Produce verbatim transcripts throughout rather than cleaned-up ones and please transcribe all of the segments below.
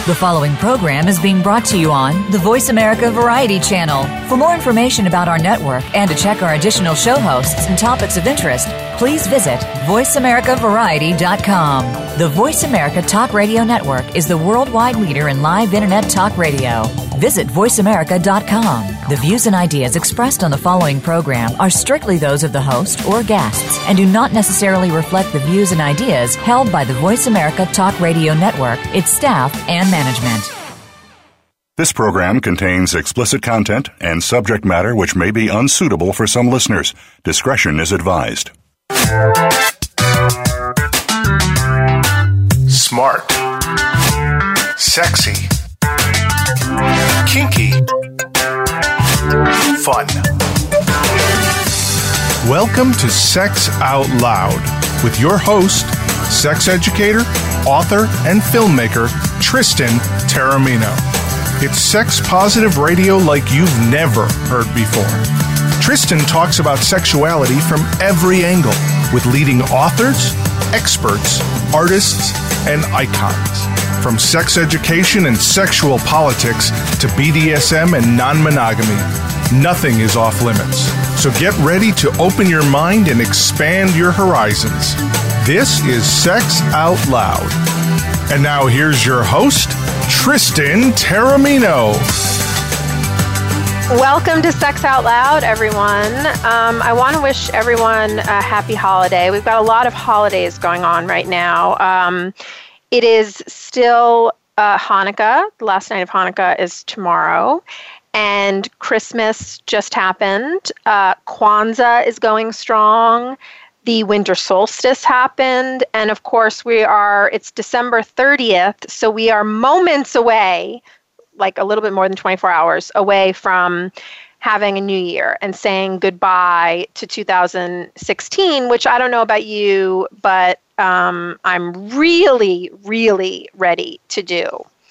The following program is being brought to you on the Voice America Variety Channel. For more information about our network and to check our additional show hosts and topics of interest, please visit voice america variety dot com. The Voice America Talk Radio Network is the worldwide leader in live Internet talk radio. Visit voice america dot com. The views and ideas expressed on the following program are strictly those of the host or guests and do not necessarily reflect the views and ideas held by the Voice America Talk Radio Network, its staff, and management. This program contains explicit content and subject matter which may be unsuitable for some listeners. Discretion is advised. Smart. Sexy. Kinky. Fun. Welcome to Sex Out Loud with your host, sex educator, author, and filmmaker, Tristan Taormino. It's sex-positive radio like you've never heard before. Tristan talks about sexuality from every angle with leading authors, experts, artists, and icons. From sex education and sexual politics to B D S M and non-monogamy, nothing is off limits. So get ready to open your mind and expand your horizons. This is Sex Out Loud. And now here's your host, Tristan Taormino. Welcome to Sex Out Loud, everyone. Um, I want to wish everyone a happy holiday. We've got a lot of holidays going on right now. Um, it is still uh, Hanukkah. The last night of Hanukkah is tomorrow. And Christmas just happened. Uh, Kwanzaa is going strong. The winter solstice happened. And of course, we are, it's December thirtieth. So we are moments away, like a little bit more than twenty-four hours away from having a new year and saying goodbye to two thousand sixteen, which I don't know about you, but um, I'm really, really ready to do.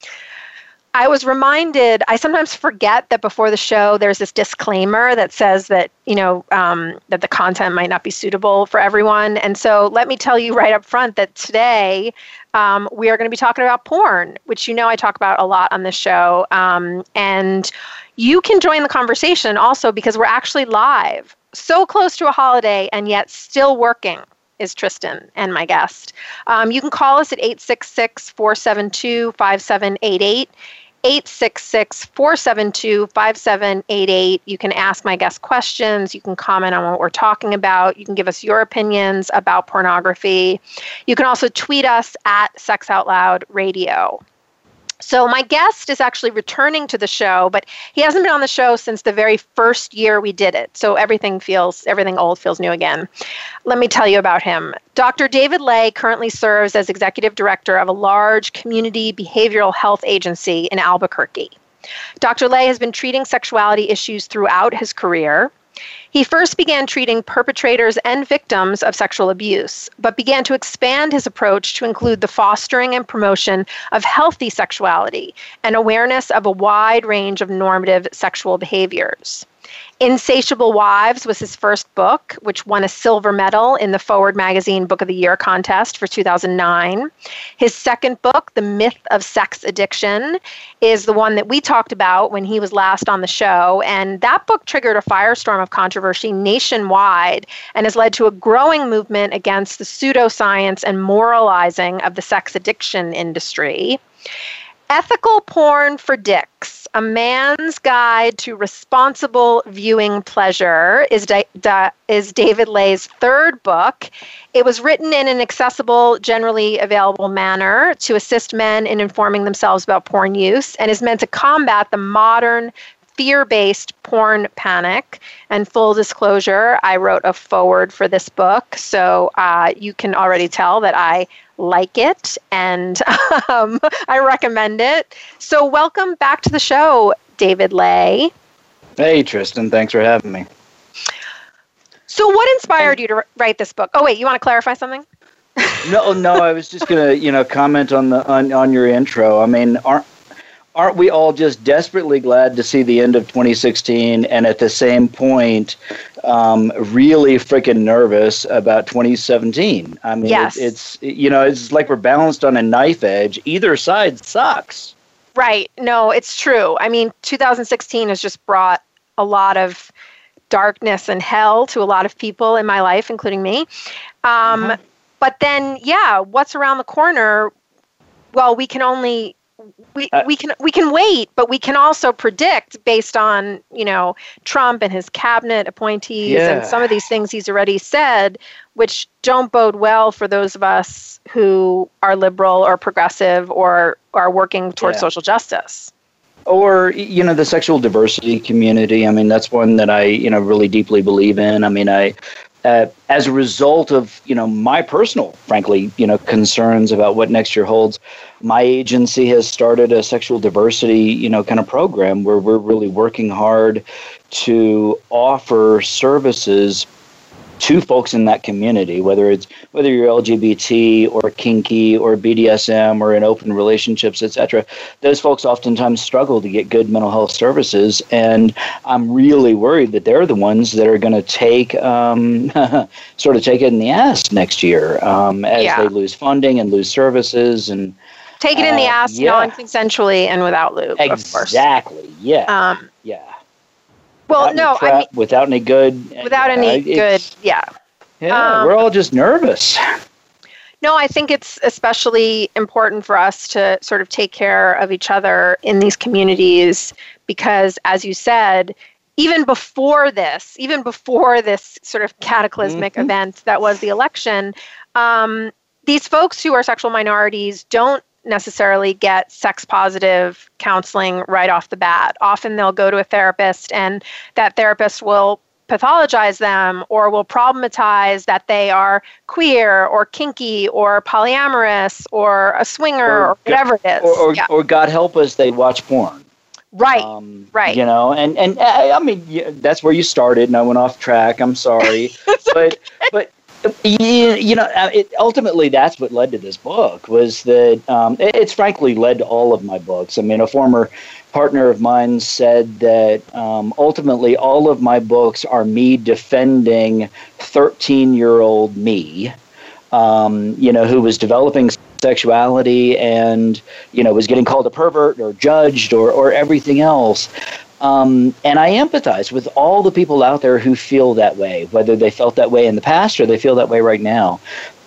I was reminded, I sometimes forget that before the show, there's this disclaimer that says that, you know, um, that the content might not be suitable for everyone. And so let me tell you right up front that today um, we are going to be talking about porn, which you know I talk about a lot on this show. Um, and you can join the conversation also because we're actually live, so close to a holiday and yet still working. Is Tristan and my guest. Um, you can call us at eight six six, four seven two, five seven eight eight, eight six six, four seven two, five seven eight eight. You can ask my guest questions. You can comment on what we're talking about. You can give us your opinions about pornography. You can also tweet us at Sex Out Loud Radio. So my guest is actually returning to the show, but he hasn't been on the show since the very first year we did it. So everything feels, everything old feels new again. Let me tell you about him. Doctor David Ley currently serves as executive director of a large community behavioral health agency in Albuquerque. Doctor Ley has been treating sexuality issues throughout his career. He first began treating perpetrators and victims of sexual abuse, but began to expand his approach to include the fostering and promotion of healthy sexuality and awareness of a wide range of normative sexual behaviors. Insatiable Wives was his first book, which won a silver medal in the Forward Magazine Book of the Year contest for two thousand nine. His second book, The Myth of Sex Addiction, is the one that we talked about when he was last on the show. And that book triggered a firestorm of controversy nationwide and has led to a growing movement against the pseudoscience and moralizing of the sex addiction industry. Ethical Porn for Dicks, A Man's Guide to Responsible Viewing Pleasure, is, da- da- is David Ley's third book. It was written in an accessible, generally available manner to assist men in informing themselves about porn use and is meant to combat the modern fear-based porn panic. And full disclosure, I wrote a foreword for this book, so uh, you can already tell that I like it and um, I recommend it. So welcome back to the show, David Ley. Hey, Tristan. Thanks for having me. So what inspired you to write this book? Oh, wait, you want to clarify something? no, no, I was just going to, you know, comment on the on, on your intro. I mean, aren't aren't we all just desperately glad to see the end of twenty sixteen and at the same point um, really freaking nervous about twenty seventeen? I mean, yes. it, it's, you know, it's like we're balanced on a knife edge. Either side sucks. Right. No, it's true. I mean, two thousand sixteen has just brought a lot of darkness and hell to a lot of people in my life, including me. Um, mm-hmm. But then, yeah, what's around the corner? Well, we can only we uh, we can we can wait, but we can also predict based on, you know, Trump and his cabinet appointees yeah. and some of these things he's already said, which don't bode well for those of us who are liberal or progressive or are working towards yeah. social justice. Or, you know, the sexual diversity community. I mean, that's one that I, you know, really deeply believe in. I mean, I, uh, as a result of, you know, my personal, frankly, you know, concerns about what next year holds, my agency has started a sexual diversity, you know, kind of program where we're really working hard to offer services to folks in that community, whether it's whether you're L G B T or kinky or B D S M or in open relationships, et cetera. Those folks oftentimes struggle to get good mental health services, and I'm really worried that they're the ones that are going to take um, sort of take it in the ass next year um, as yeah. they lose funding and lose services and take it in the ass uh, yeah. non-consensually and without lube. Exactly. Of course. Yeah. Um, yeah. Well, no, trap, I mean, without any good, without any uh, good, yeah. Yeah, um, we're all just nervous. No, I think it's especially important for us to sort of take care of each other in these communities because, as you said, even before this, even before this sort of cataclysmic mm-hmm. event that was the election, um, these folks who are sexual minorities don't necessarily get sex positive counseling right off the bat. Often they'll go to a therapist and that therapist will pathologize them or will problematize that they are queer or kinky or polyamorous or a swinger or, or whatever it is. Or, or, yeah. or God help us, they watch porn. Right, um, right. You know, and, and I mean, yeah, that's where you started and I went off track. I'm sorry. but, but, You, you know, it, ultimately, that's what led to this book was that um, it, it's frankly led to all of my books. I mean, a former partner of mine said that um, ultimately all of my books are me defending thirteen-year-old me, um, you know, who was developing sexuality and, you know, was getting called a pervert or judged or, or everything else. Um, and I empathize with all the people out there who feel that way, whether they felt that way in the past or they feel that way right now.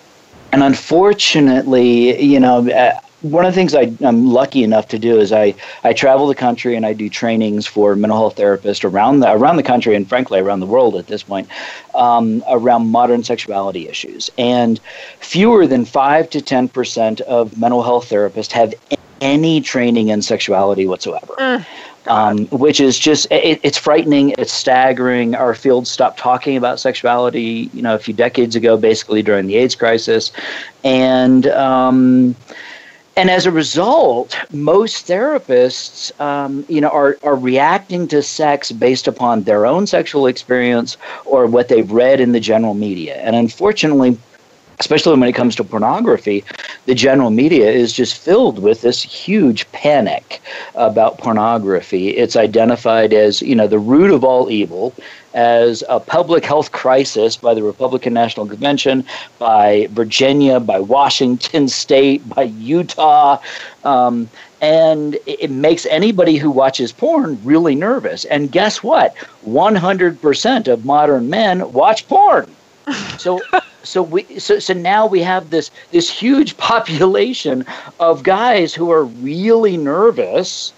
And unfortunately, you know, uh, one of the things I, I'm lucky enough to do is I, I travel the country and I do trainings for mental health therapists around the, around the country and frankly around the world at this point um, around modern sexuality issues. And fewer than five to ten percent of mental health therapists have any training in sexuality whatsoever. Mm. Um, which is just, it, it's frightening, it's staggering. Our field stopped talking about sexuality, you know, a few decades ago, basically during the AIDS crisis. And, um, and as a result, most therapists, um, you know, are, are reacting to sex based upon their own sexual experience or what they've read in the general media. And unfortunately, especially when it comes to pornography, the general media is just filled with this huge panic about pornography. It's identified as, you know, the root of all evil, as a public health crisis by the Republican National Convention, by Virginia, by Washington State, by Utah. Um, and it makes anybody who watches porn really nervous. And guess what? one hundred percent of modern men watch porn. So so we so, so now we have this this huge population of guys who are really nervous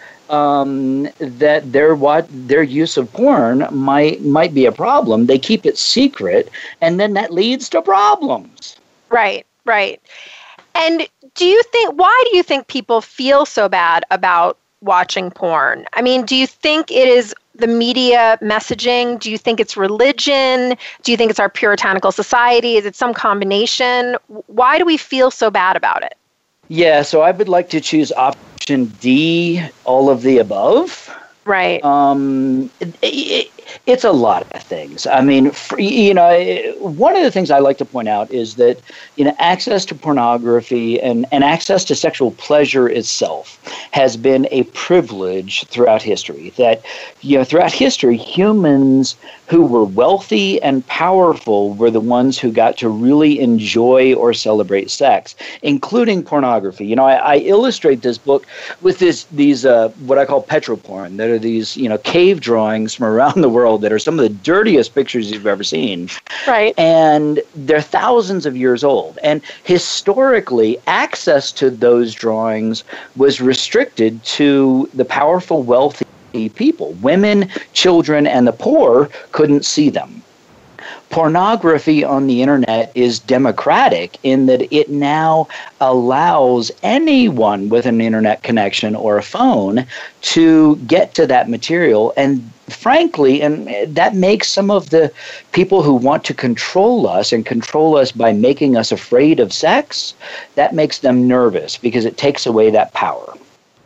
um, that their what their use of porn might might be a problem. They keep it secret, and then that leads to problems. Right, right. And do you think why do you think people feel so bad about watching porn? I mean, do you think it is the media messaging? Do you think it's religion? Do you think it's our puritanical society? Is it some combination? Why do we feel so bad about it? Yeah, so I would like to choose option D, all of the above. Right. Um, it, it, It's a lot of things. I mean, for, you know, one of the things I like to point out is that, you know, access to pornography and, and access to sexual pleasure itself has been a privilege throughout history. That, you know, throughout history, humans who were wealthy and powerful were the ones who got to really enjoy or celebrate sex, including pornography. You know, I, I illustrate this book with this these uh, what I call petroporn, that are these, you know, cave drawings from around the world that are some of the dirtiest pictures you've ever seen. Right. And they're thousands of years old. And historically, access to those drawings was restricted to the powerful, wealthy people. Women, children, and the poor couldn't see them. Pornography on the internet is democratic in that it now allows anyone with an internet connection or a phone to get to that material. And frankly, and that makes some of the people who want to control us and control us by making us afraid of sex, that makes them nervous because it takes away that power.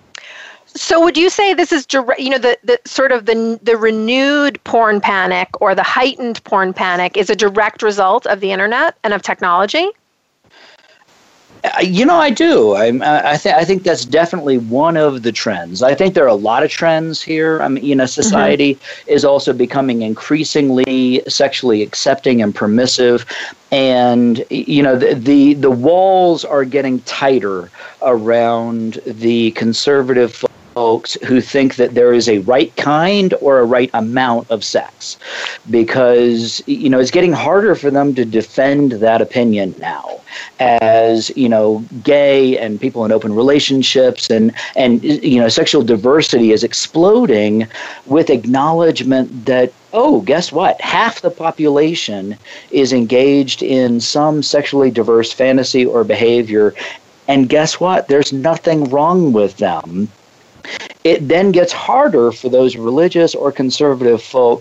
So would you say this is, you know, the, the sort of the the renewed porn panic or the heightened porn panic is a direct result of the internet and of technology? Uh, you know, I do. I I, th- I think that's definitely one of the trends. I think there are a lot of trends here. I mean, you know, society mm-hmm. is also becoming increasingly sexually accepting and permissive. And, you know, the, the the walls are getting tighter around the conservative folks who think that there is a right kind or a right amount of sex, because, you know, it's getting harder for them to defend that opinion now, as, you know, gay and people in open relationships and, and you know, sexual diversity is exploding with acknowledgement that, oh, guess what? Half the population is engaged in some sexually diverse fantasy or behavior. And guess what? There's nothing wrong with them. It then gets harder for those religious or conservative folk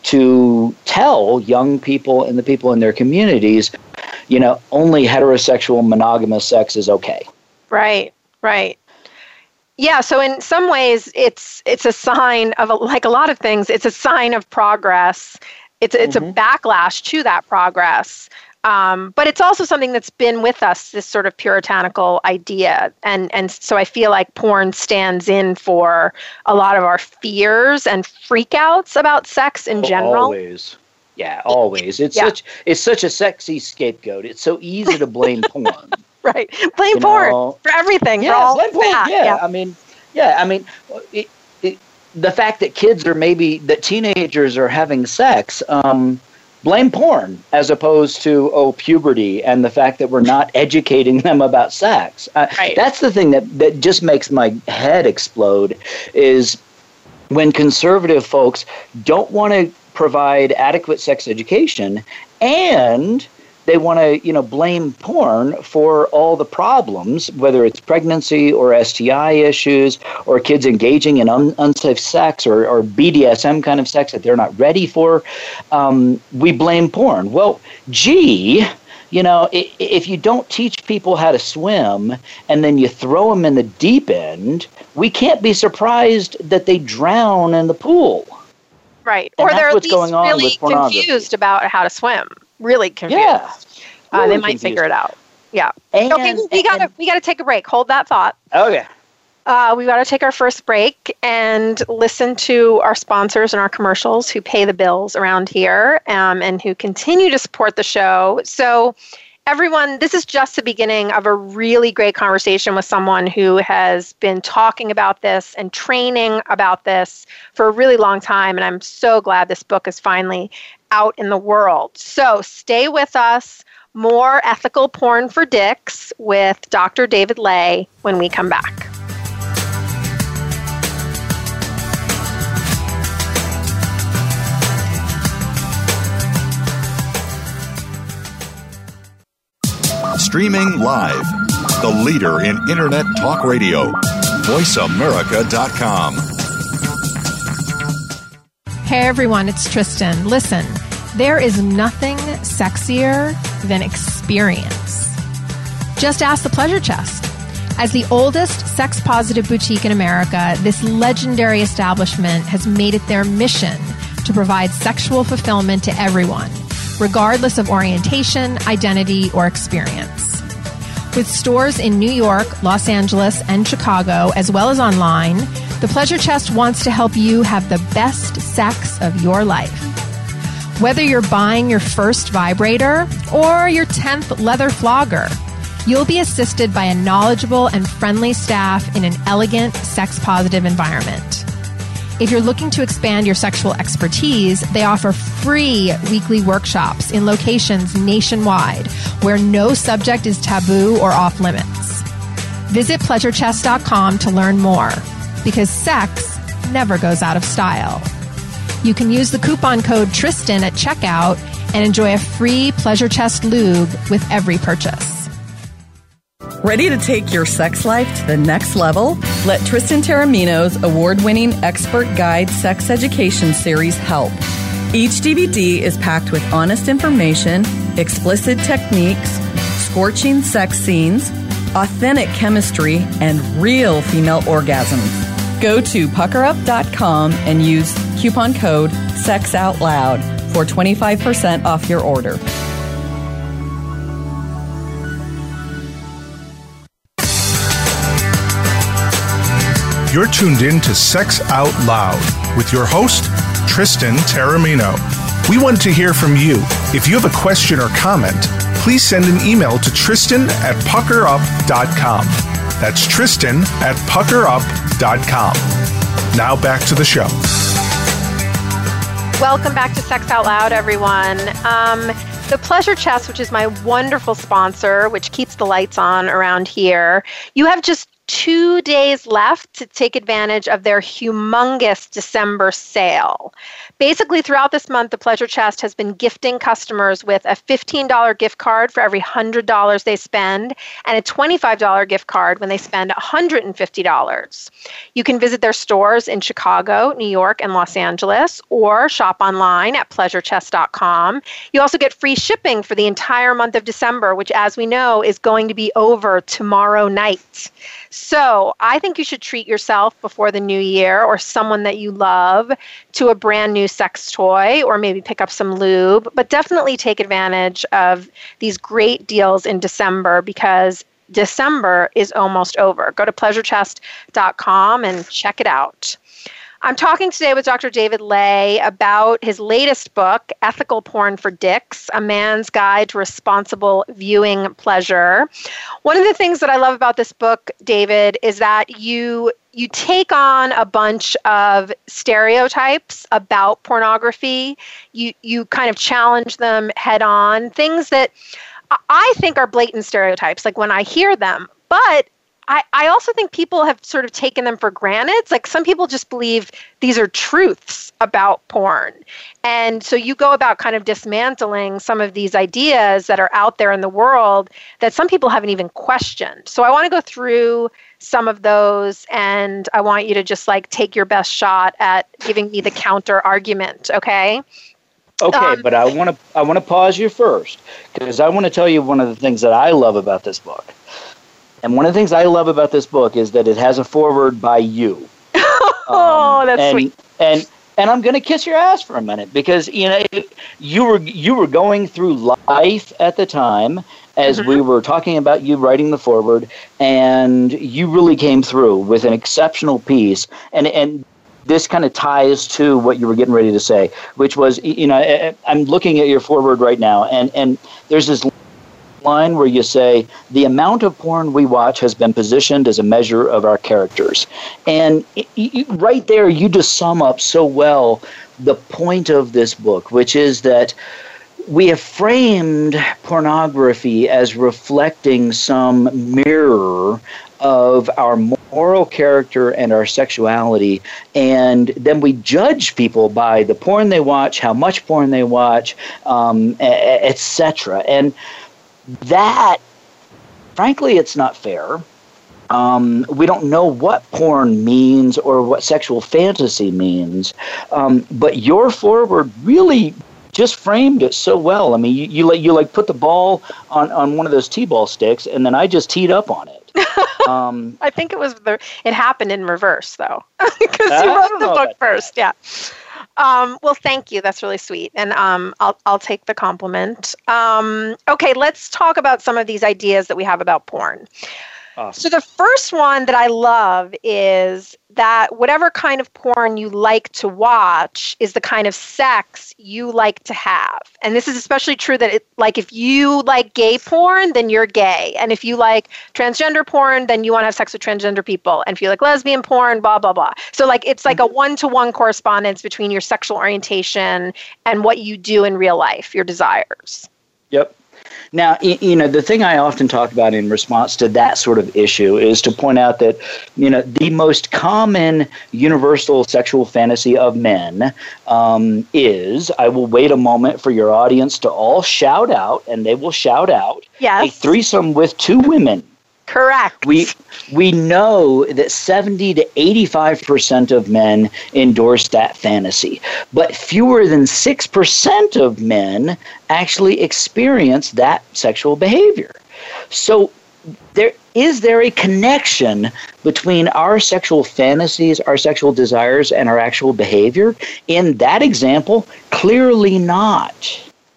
to tell young people and the people in their communities, you know, only heterosexual monogamous sex is okay. Right, right. Yeah, so in some ways, it's it's a sign of, a, like a lot of things, it's a sign of progress. It's, it's mm-hmm. a backlash to that progress. Um, but it's also something that's been with us, this sort of puritanical idea. And, and so I feel like porn stands in for a lot of our fears and freakouts about sex in general. Always. Yeah, always. It's yeah. such it's such a sexy scapegoat. It's so easy to blame porn. Right. Blame you porn know? for everything. Yeah, for all blame porn. that. Yeah. yeah. I mean, yeah, I mean, it, it, the fact that kids are maybe, that teenagers are having sex, um, blame porn as opposed to, oh, puberty and the fact that we're not educating them about sex. Uh, right. That's the thing that, that just makes my head explode, is when conservative folks don't want to provide adequate sex education and they want to, you know, blame porn for all the problems, whether it's pregnancy or S T I issues or kids engaging in un- unsafe sex or, or B D S M kind of sex that they're not ready for. Um, we blame porn. Well, gee, you know, if you don't teach people how to swim and then you throw them in the deep end, we can't be surprised that they drown in the pool. Right. And or they're at what's least going on really with pornography. confused about how to swim. Really confused. Yeah. Uh, really they might confused. figure it out. Yeah. And, okay, we gotta we gotta take a break. Hold that thought. Okay. Uh, we got to take our first break and listen to our sponsors and our commercials who pay the bills around here um, and who continue to support the show. So everyone, this is just the beginning of a really great conversation with someone who has been talking about this and training about this for a really long time. And I'm so glad this book is finally out in the world. So stay with us. More Ethical Porn for Dicks with Doctor David Ley when we come back. Streaming live, the leader in Internet talk radio, voice america dot com. Hey everyone, it's Tristan. Listen, there is nothing sexier than experience. Just ask the Pleasure Chest. As the oldest sex-positive boutique in America, this legendary establishment has made it their mission to provide sexual fulfillment to everyone, regardless of orientation, identity, or experience. With stores in New York, Los Angeles, and Chicago, as well as online, The Pleasure Chest wants to help you have the best sex of your life. Whether you're buying your first vibrator or your tenth leather flogger, you'll be assisted by a knowledgeable and friendly staff in an elegant, sex-positive environment. If you're looking to expand your sexual expertise, they offer free weekly workshops in locations nationwide where no subject is taboo or off limits. Visit pleasure chest dot com to learn more, because sex never goes out of style. You can use the coupon code Tristan at checkout and enjoy a free Pleasure Chest lube with every purchase. Ready to take your sex life to the next level? Let Tristan Taormino's award-winning expert guide sex education series help. Each D V D is packed with honest information, explicit techniques, scorching sex scenes, authentic chemistry, and real female orgasms. Go to pucker up dot com and use coupon code SEXOUTLOUD for twenty-five percent off your order. You're tuned in to Sex Out Loud with your host, Tristan Taormino. We want to hear from you. If you have a question or comment, please send an email to Tristan at pucker up dot com. That's Tristan at pucker up dot com. Now back to the show. Welcome back to Sex Out Loud, everyone. Um, the Pleasure Chest, which is my wonderful sponsor, which keeps the lights on around here, you have just two days left to take advantage of their humongous December sale. Basically, throughout this month, the Pleasure Chest has been gifting customers with a fifteen dollars gift card for every one hundred dollars they spend and a twenty-five dollars gift card when they spend one hundred fifty dollars. You can visit their stores in Chicago, New York, and Los Angeles, or shop online at pleasure chest dot com. You also get free shipping for the entire month of December, which, as we know, is going to be over tomorrow night. So I think you should treat yourself before the new year, or someone that you love, to a brand new sex toy, or maybe pick up some lube. But definitely take advantage of these great deals in December, because December is almost over. Go to pleasure chest dot com and check it out. I'm talking today with Doctor David Ley about his latest book, Ethical Porn for Dicks, A Man's Guide to Responsible Viewing Pleasure. One of the things that I love about this book, David, is that you you take on a bunch of stereotypes about pornography. You you kind of challenge them head on, things that I think are blatant stereotypes, like when I hear them. But I, I also think people have sort of taken them for granted. It's like some people just believe these are truths about porn. And so you go about kind of dismantling some of these ideas that are out there in the world that some people haven't even questioned. So I want to go through some of those, and I want you to just like take your best shot at giving me the counter argument, okay? Okay, um, but I want to I want to pause you first, because I want to tell you one of the things that I love about this book. And one of the things I love about this book is that it has a foreword by you. oh, um, that's and, sweet. And and I'm going to kiss your ass for a minute, because you know you were you were going through life at the time as mm-hmm. we were talking about you writing the foreword, and you really came through with an exceptional piece. And and this kind of ties to what you were getting ready to say, which was, you know, I'm looking at your foreword right now, and and there's this line where you say, the amount of porn we watch has been positioned as a measure of our characters. And it, it, right there, you just sum up so well the point of this book, which is that we have framed pornography as reflecting some mirror of our moral character and our sexuality, and then we judge people by the porn they watch, how much porn they watch, um, et cetera. And that, frankly, it's not fair. Um, we don't know what porn means or what sexual fantasy means, um, but your foreword really just framed it so well. I mean, you, you like you like put the ball on, on one of those t-ball sticks, and then I just teed up on it. Um, I think it was the it happened in reverse though, because you wrote the book first. Yeah. Um, well, thank you. That's really sweet. And um, I'll, I'll take the compliment. Um, okay, let's talk about some of these ideas that we have about porn. Awesome. So the first one that I love is that whatever kind of porn you like to watch is the kind of sex you like to have. And this is especially true that it, like if you like gay porn, then you're gay. And if you like transgender porn, then you want to have sex with transgender people. And if you like lesbian porn, blah, blah, blah. So like it's like a one-to-one correspondence between your sexual orientation and what you do in real life, your desires. Yep. Now, you know, the thing I often talk about in response to that sort of issue is to point out that, you know, the most common universal sexual fantasy of men um, is, I will wait a moment for your audience to all shout out, and they will shout out, yes. a threesome with two women. Correct. We we know that seventy to eighty-five percent of men endorse that fantasy, but fewer than six percent of men actually experience that sexual behavior. So there is there a connection between our sexual fantasies, our sexual desires, and our actual behavior? In that example, clearly not.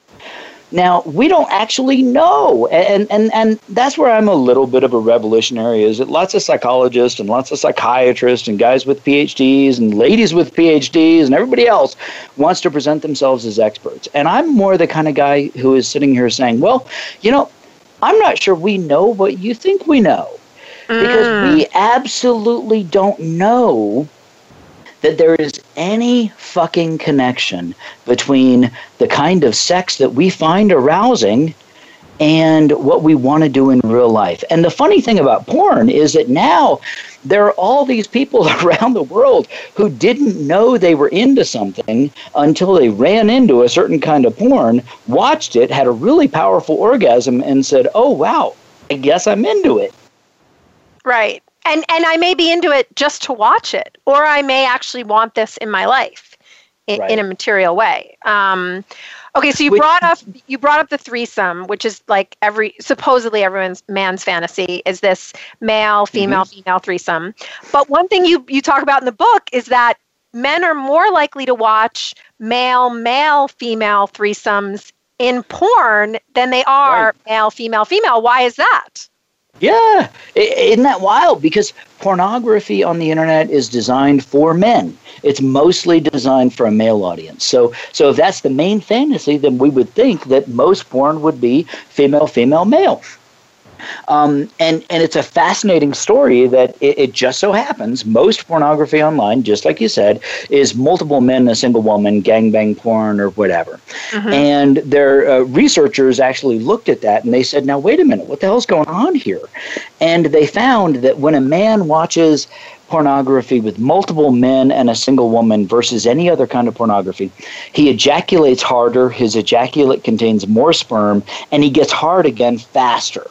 Now, we don't actually know, and, and and that's where I'm a little bit of a revolutionary, is that lots of psychologists and lots of psychiatrists and guys with P H Ds and ladies with P H Ds and everybody else wants to present themselves as experts. And I'm more the kind of guy who is sitting here saying, well, you know, I'm not sure we know what you think we know, because mm. we absolutely don't know that there is any fucking connection between the kind of sex that we find arousing and what we want to do in real life. And the funny thing about porn is that now there are all these people around the world who didn't know they were into something until they ran into a certain kind of porn, watched it, had a really powerful orgasm, and said, oh, wow, I guess I'm into it. Right. And and I may be into it just to watch it, or I may actually want this in my life in, right. in a material way. Um, okay, so you which, brought up you brought up the threesome, which is like every supposedly everyone's man's fantasy is this male, female, mm-hmm. female threesome. But one thing you you talk about in the book is that men are more likely to watch male, male, female threesomes in porn than they are right. male, female, female. Why is that? Yeah, isn't that wild? Because pornography on the internet is designed for men. It's mostly designed for a male audience. So, so if that's the main fantasy, then we would think that most porn would be female, female, male. Um, and, and it's a fascinating story that it, it just so happens most pornography online, just like you said, is multiple men and a single woman, gangbang porn or whatever. Mm-hmm. And their uh, researchers actually looked at that and they said, now, wait a minute, what the hell's going on here? And they found that when a man watches pornography with multiple men and a single woman versus any other kind of pornography, he ejaculates harder, his ejaculate contains more sperm, and he gets hard again faster.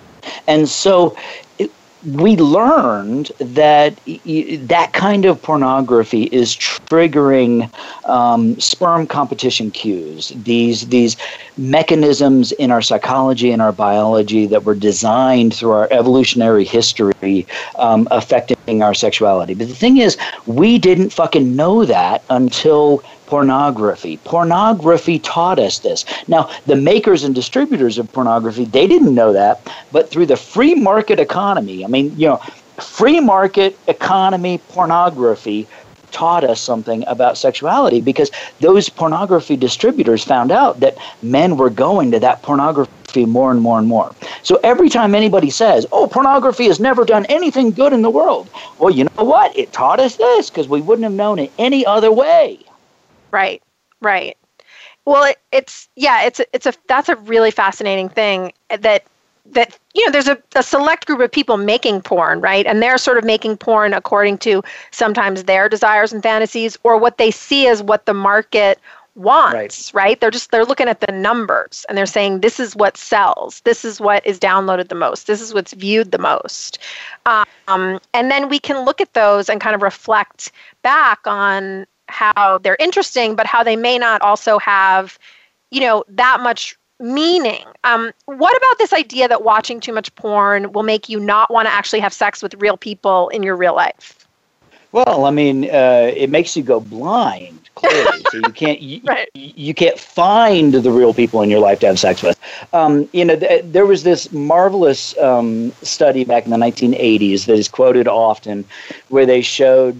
And so it, we learned that y- that kind of pornography is triggering um, sperm competition cues, these these mechanisms in our psychology and our biology that were designed through our evolutionary history um, affecting our sexuality. But the thing is, we didn't fucking know that until pornography. Pornography taught us this. Now, the makers and distributors of pornography, they didn't know that, but through the free market economy, I mean, you know, free market economy pornography taught us something about sexuality, because those pornography distributors found out that men were going to that pornography more and more and more. So every time anybody says, oh, pornography has never done anything good in the world, well, you know what? It taught us this because we wouldn't have known it any other way. Right, right. Well, it, it's, yeah, it's a, it's a, that's a really fascinating thing that, that, you know, there's a, a select group of people making porn, right? And they're sort of making porn according to sometimes their desires and fantasies, or what they see as what the market wants, right? right? They're just, they're looking at the numbers and they're saying, this is what sells. This is what is downloaded the most. This is what's viewed the most. Um, and then we can look at those and kind of reflect back on how they're interesting, but how they may not also have, you know, that much meaning. Um, what about this idea that watching too much porn will make you not want to actually have sex with real people in your real life? Well, I mean, uh, it makes you go blind. clearly. So you can't you, right. you can't find the real people in your life to have sex with. Um, you know, th- there was this marvelous um, study back in the nineteen eighties that is quoted often, where they showed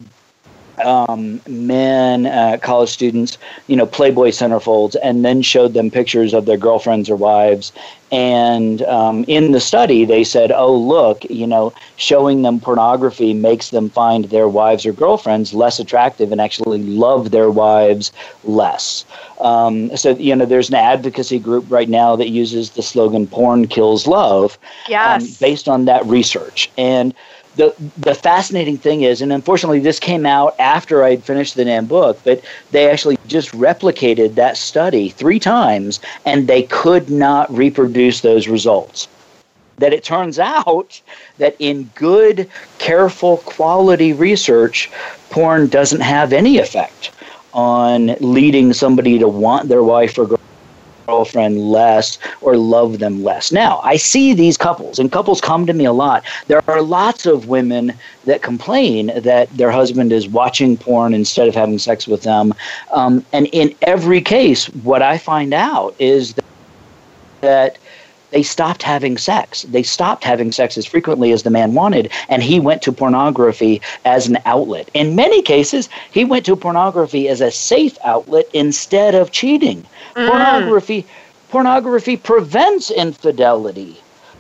um, men, uh, college students, you know, Playboy centerfolds, and then showed them pictures of their girlfriends or wives. And um, in the study, they said, oh, look, you know, showing them pornography makes them find their wives or girlfriends less attractive and actually love their wives less. Um, so, you know, there's an advocacy group right now that uses the slogan, porn kills love, yes. um, based on that research. And The the fascinating thing is, and unfortunately this came out after I'd finished the damn book, but they actually just replicated that study three times, and they could not reproduce those results. That it turns out that in good, careful, quality research, porn doesn't have any effect on leading somebody to want their wife or girlfriend girlfriend less or love them less. Now, I see these couples, and couples come to me a lot. There are lots of women that complain that their husband is watching porn instead of having sex with them. Um, and in every case, what I find out is that, that they stopped having sex. They stopped having sex as frequently as the man wanted, and he went to pornography as an outlet. In many cases, he went to pornography as a safe outlet instead of cheating. Mm. Pornography, pornography prevents infidelity.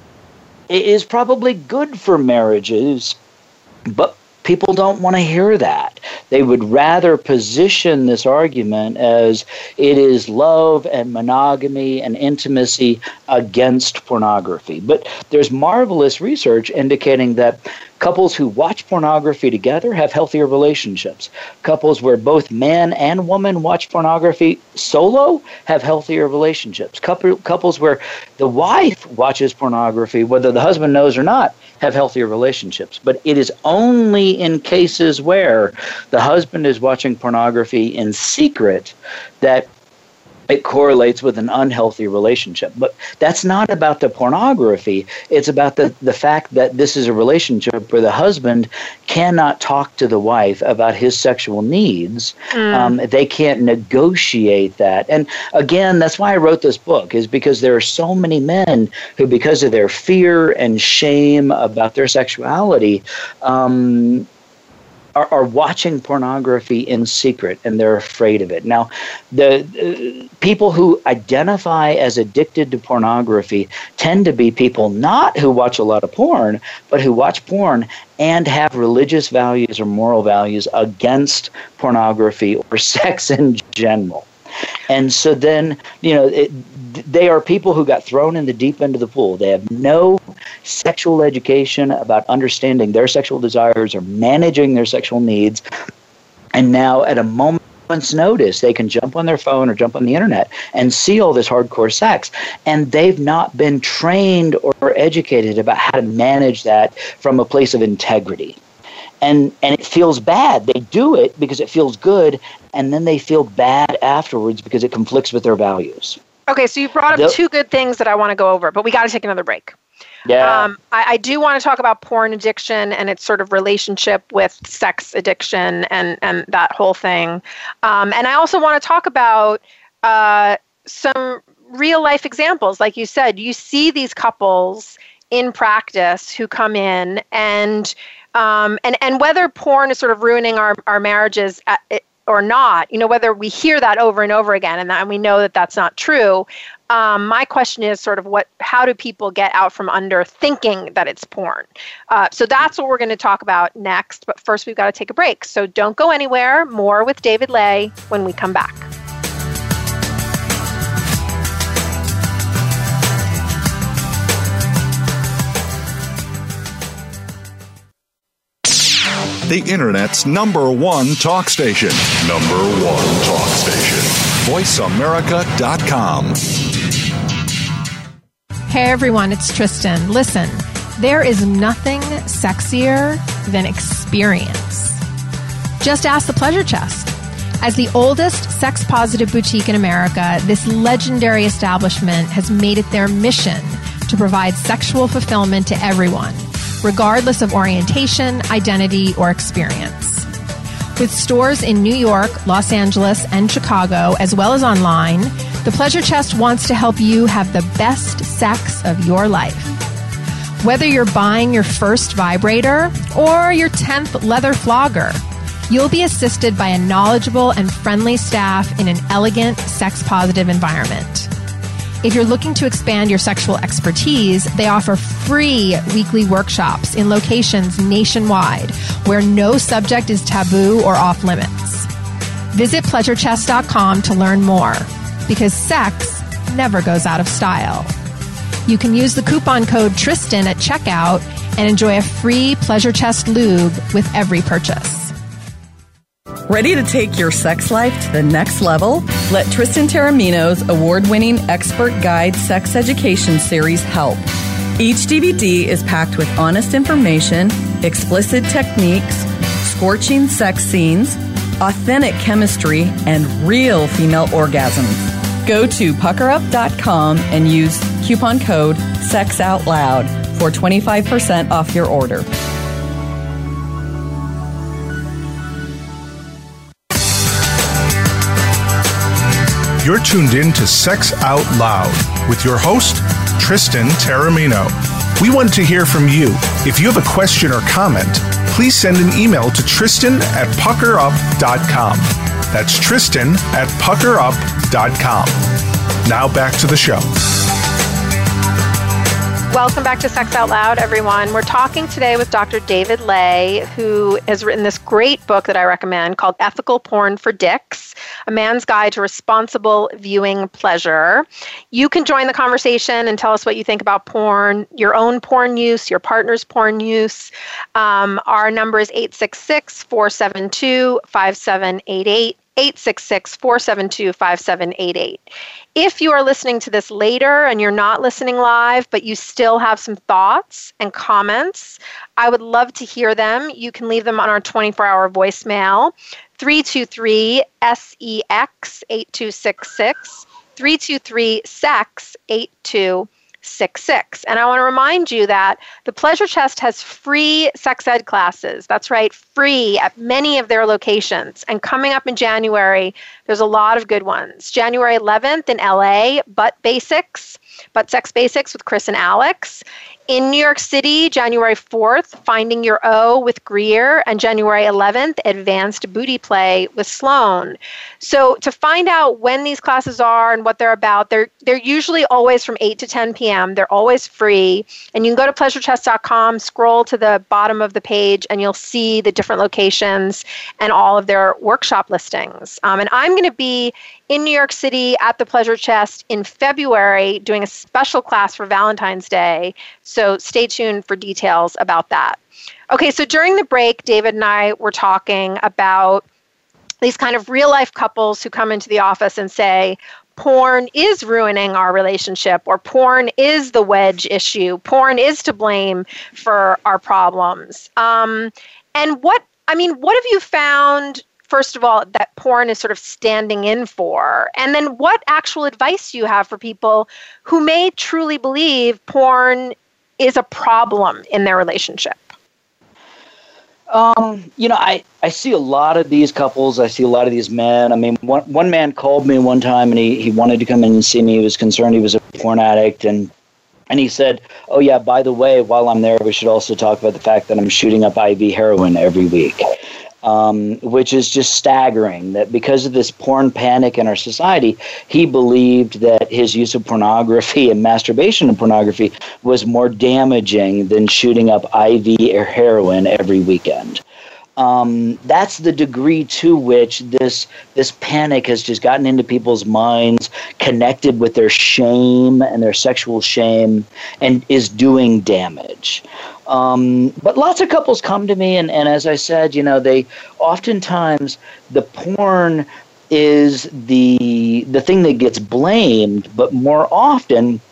It is probably good for marriages, but people don't want to hear that. They would rather position this argument as it is love and monogamy and intimacy against pornography. But there's marvelous research indicating that couples who watch pornography together have healthier relationships. Couples where both man and woman watch pornography solo have healthier relationships. Couple, couples where the wife watches pornography, whether the husband knows or not, have healthier relationships. But it is only in cases where the husband is watching pornography in secret that it correlates with an unhealthy relationship. But that's not about the pornography. It's about the, the fact that this is a relationship where the husband cannot talk to the wife about his sexual needs. Mm. Um, they can't negotiate that. And again, that's why I wrote this book, is because there are so many men who, because of their fear and shame about their sexuality, um, Are, are watching pornography in secret, and they're afraid of it. Now, the uh, people who identify as addicted to pornography tend to be people not who watch a lot of porn, but who watch porn and have religious values or moral values against pornography or sex in general. And so then, you know, it, they are people who got thrown in the deep end of the pool. They have no sexual education about understanding their sexual desires or managing their sexual needs. And now at a moment's notice, they can jump on their phone or jump on the internet and see all this hardcore sex. And they've not been trained or educated about how to manage that from a place of integrity. And and it feels bad. They do it because it feels good, and then they feel bad afterwards because it conflicts with their values. Okay, so you brought up the, two good things that I want to go over, but we got to take another break. Yeah. Um, I, I do want to talk about porn addiction and its sort of relationship with sex addiction and, and that whole thing. Um, and I also want to talk about uh, some real life examples. Like you said, you see these couples in practice who come in and Um, and, and whether porn is sort of ruining our, our marriages at, it, or not, you know, whether we hear that over and over again and, that, and we know that that's not true. Um, my question is sort of what, how do people get out from under thinking that it's porn? Uh, so that's what we're going to talk about next. But first, we've got to take a break. So don't go anywhere. More with David Ley when we come back. The Internet's number one talk station. Number one talk station. voice america dot com. Hey everyone, it's Tristan. Listen, there is nothing sexier than experience. Just ask the Pleasure Chest. As the oldest sex-positive boutique in America, this legendary establishment has made it their mission to provide sexual fulfillment to everyone, regardless of orientation, identity, or experience. With stores in New York, Los Angeles, and Chicago, as well as online, the Pleasure Chest wants to help you have the best sex of your life. Whether you're buying your first vibrator or your tenth leather flogger, you'll be assisted by a knowledgeable and friendly staff in an elegant, sex-positive environment. If you're looking to expand your sexual expertise, they offer free weekly workshops in locations nationwide where no subject is taboo or off limits. Visit pleasure chest dot com to learn more, because sex never goes out of style. You can use the coupon code Tristan at checkout and enjoy a free Pleasure Chest lube with every purchase. Ready to take your sex life to the next level? Let Tristan Taormino's award-winning expert guide sex education series help. Each D V D is packed with honest information, explicit techniques, scorching sex scenes, authentic chemistry, and real female orgasms. Go to pucker up dot com and use coupon code SEXOUTLOUD for twenty-five percent off your order. You're tuned in to Sex Out Loud with your host, Tristan Taormino. We want to hear from you. If you have a question or comment, please send an email to Tristan at pucker up dot com. That's Tristan at pucker up dot com. Now back to the show. Welcome back to Sex Out Loud, everyone. We're talking today with Doctor David Ley, who has written this great book that I recommend called Ethical Porn for Dicks, A Man's Guide to Responsible Viewing Pleasure. You can join the conversation and tell us what you think about porn, your own porn use, your partner's porn use. Um, our number is eight six six, four seven two, five seven eight eight. eight six six, four seven two, five seven eight eight. If you are listening to this later and you're not listening live, but you still have some thoughts and comments, I would love to hear them. You can leave them on our twenty-four hour voicemail, three two three, S E X, eight two six six, three two three, S E X, eight two six six. And I want to remind you that the Pleasure Chest has free sex ed classes. That's right, free at many of their locations. And coming up in January, there's a lot of good ones. January eleventh in L A, Butt Basics, Butt Sex Basics with Chris and Alex. In New York City, January fourth, Finding Your O with Greer, and January eleventh, Advanced Booty Play with Sloan. So to find out when these classes are and what they're about, they're they're usually always from eight to ten p.m. They're always free. And you can go to pleasure chest dot com, scroll to the bottom of the page, and you'll see the different locations and all of their workshop listings. Um, and I'm going to be in New York City at the Pleasure Chest in February doing a special class for Valentine's Day. So stay tuned for details about that. Okay, so during the break, David and I were talking about these kind of real life couples who come into the office and say, porn is ruining our relationship, or porn is the wedge issue. Porn is to blame for our problems. Um, and what, I mean, what have you found, first of all, that porn is sort of standing in for? And then what actual advice do you have for people who may truly believe porn is a problem in their relationship? Um, you know, I, I see a lot of these couples. I see a lot of these men. I mean, one one man called me one time and he, he wanted to come in and see me. He was concerned he was a porn addict. And, and he said, oh, yeah, by the way, while I'm there, we should also talk about the fact that I'm shooting up I V heroin every week. Um, which is just staggering, that because of this porn panic in our society, he believed that his use of pornography and masturbation of pornography was more damaging than shooting up I V or heroin every weekend. Um, that's the degree to which this this panic has just gotten into people's minds, connected with their shame and their sexual shame, and is doing damage. Um, but lots of couples come to me, and, and as I said, you know, they oftentimes the porn is the the thing that gets blamed, but more often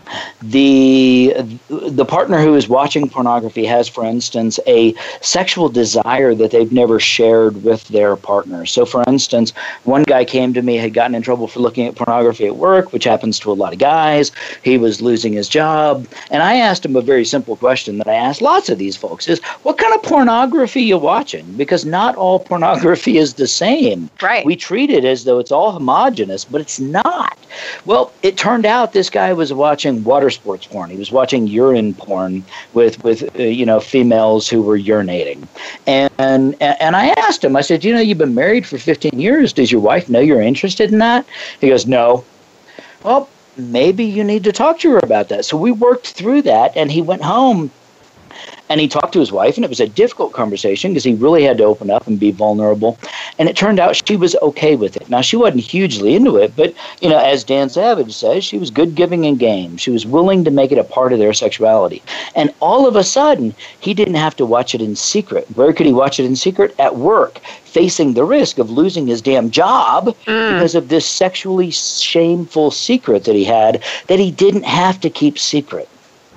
the the partner who is watching pornography has, for instance, a sexual desire that they've never shared with their partner. So, for instance, one guy came to me, had gotten in trouble for looking at pornography at work, which happens to a lot of guys. He was losing his job. And I asked him a very simple question that I ask lots of these folks is, what kind of pornography are you watching? Because not all pornography is the same. Right. We treat it as though it's all homogenous, but it's not. Well, it turned out this guy was watching water sports porn. He was watching urine porn with, with uh, you know, females who were urinating. And, and and I asked him, I said, you know, you've been married for fifteen years. Does your wife know you're interested in that? He goes, no. Well, maybe you need to talk to her about that. So we worked through that, and he went home. And he talked to his wife, and it was a difficult conversation because he really had to open up and be vulnerable. And it turned out she was okay with it. Now, she wasn't hugely into it, but, you know, as Dan Savage says, she was good giving and game. She was willing to make it a part of their sexuality. And all of a sudden, he didn't have to watch it in secret. Where could he watch it in secret? At work, facing the risk of losing his damn job mm. because of this sexually shameful secret that he had that he didn't have to keep secret.